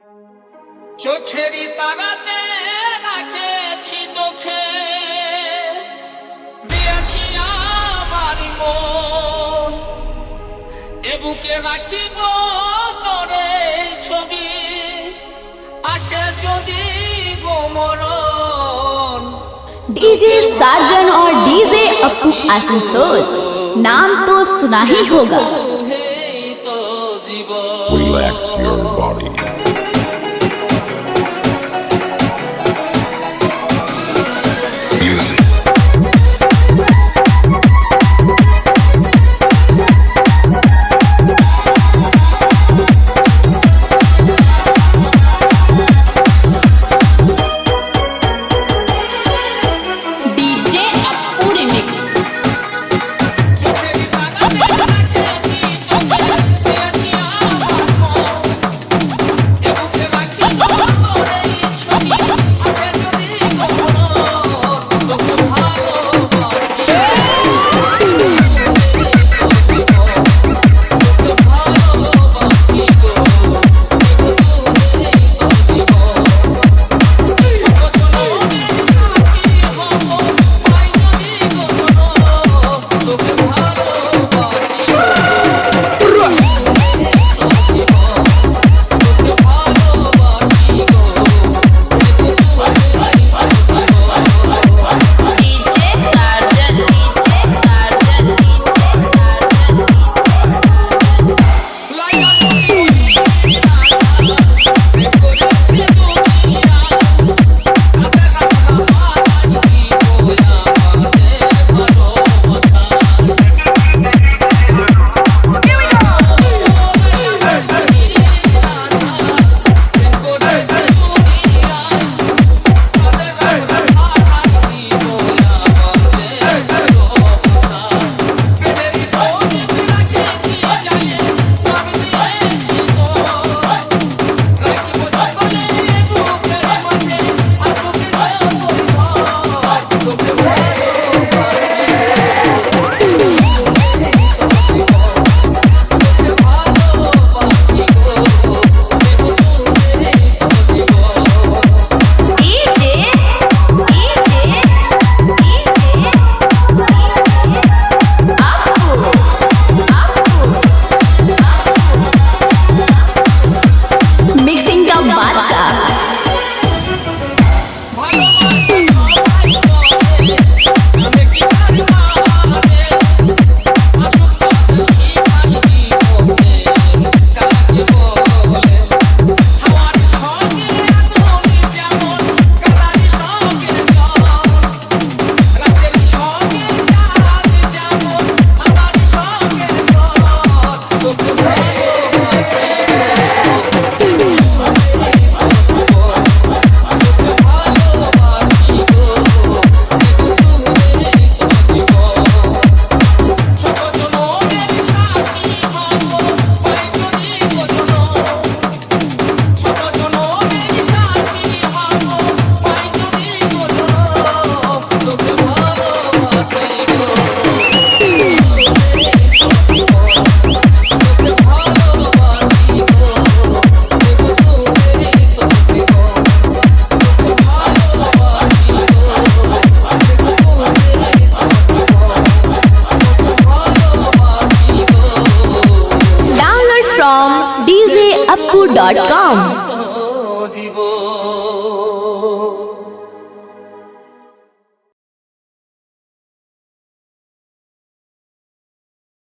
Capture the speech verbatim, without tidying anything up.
চোখেরই তারাতে রাখেছি চোখে দিয়েছি আমার মন এ বুকে রাখিব তোরে ছবি আসে যদি গোমরণ डीजे सार्जन और डीजे अप्पू आसनसोल नाम तो सुना ही होगा। Relax your body. Music. DJ Appu remix mixing का बादशाह download from DJ Appu dot com.